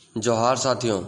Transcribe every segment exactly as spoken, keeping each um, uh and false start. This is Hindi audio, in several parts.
जोहार साथियों,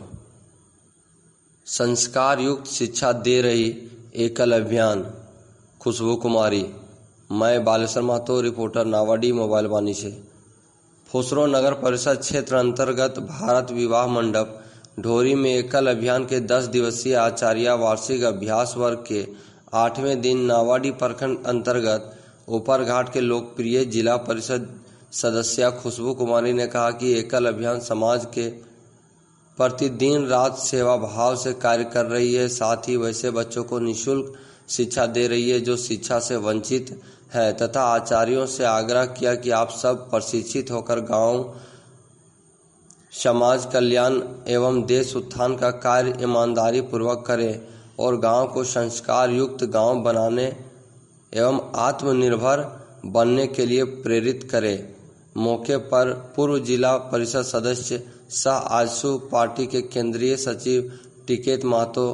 संस्कार युक्त शिक्षा दे रही एकल अभियान खुशबू कुमारी। मैं बालेश्वर महतो, रिपोर्टर नावाडी मोबाइल वाणी से। फुसरो नगर परिषद क्षेत्र अंतर्गत भारत विवाह मंडप ढोरी में एकल अभियान के दस दिवसीय आचार्य वार्षिक अभ्यास वर्ग के आठवें दिन नावाडी प्रखंड अंतर्गत ऊपरघाट के लोकप्रिय जिला परिषद सदस्या खुशबू कुमारी ने कहा कि एकल अभियान समाज के प्रति दिन रात सेवा भाव से कार्य कर रही है। साथ ही वैसे बच्चों को निःशुल्क शिक्षा दे रही है जो शिक्षा से वंचित है, तथा आचार्यों से आग्रह किया कि आप सब प्रशिक्षित होकर गांव समाज कल्याण एवं देश उत्थान का कार्य ईमानदारी पूर्वक करें और गांव को संस्कार युक्त गांव बनाने एवं आत्मनिर्भर बनने के लिए प्रेरित करें। मौके पर पूर्व जिला परिषद सदस्य सह आजसू पार्टी के केंद्रीय सचिव टिकेत महतो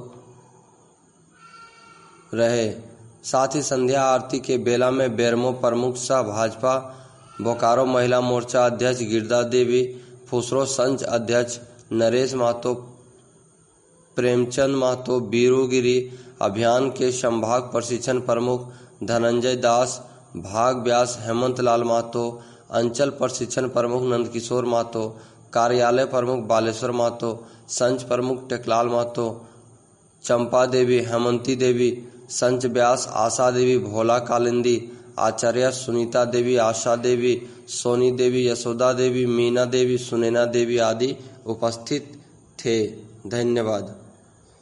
रहे। साथ ही संध्या आरती के बेला में बेरमो प्रमुख सह भाजपा बोकारो महिला मोर्चा अध्यक्ष गिरदा देवी, फुसरो संघ अध्यक्ष नरेश महतो, प्रेमचंद महतो, बीरूगिरी अभियान के संभाग प्रशिक्षण प्रमुख धनंजय दास, भाग व्यास हेमंत लाल महतो, अंचल प्रशिक्षण प्रमुख नंदकिशोर महतो, कार्यालय प्रमुख बालेश्वर महतो, संघ प्रमुख टेकलाल महतो, चंपा देवी, हेमंती देवी, संच व्यास आशा देवी, भोला कालिंदी, आचार्य सुनीता देवी, आशा देवी, सोनी देवी, यशोदा देवी, मीना देवी, सुनैना देवी आदि उपस्थित थे। धन्यवाद।